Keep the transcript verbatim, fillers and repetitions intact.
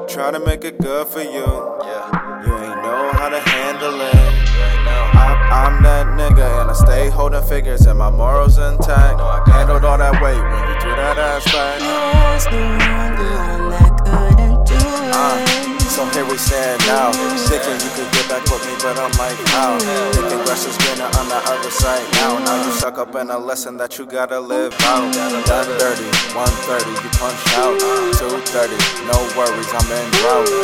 Try to make it good for you. Yeah. You ain't know how to handle it. You ain't know. I, I'm that nigga, and I stay holding figures, and my morals intact. No, I got Handled all that weight when you threw that ass back. I was the one, the one that couldn't do it. Uh, so here we stand now, thinking you could get back with me, but I'm like, how? Thinking grass is greener on the other side now. Now you stuck up in a lesson that you gotta live out. Done dirty, one thirty, you punch out. two thirty, no worries, I'm in drought.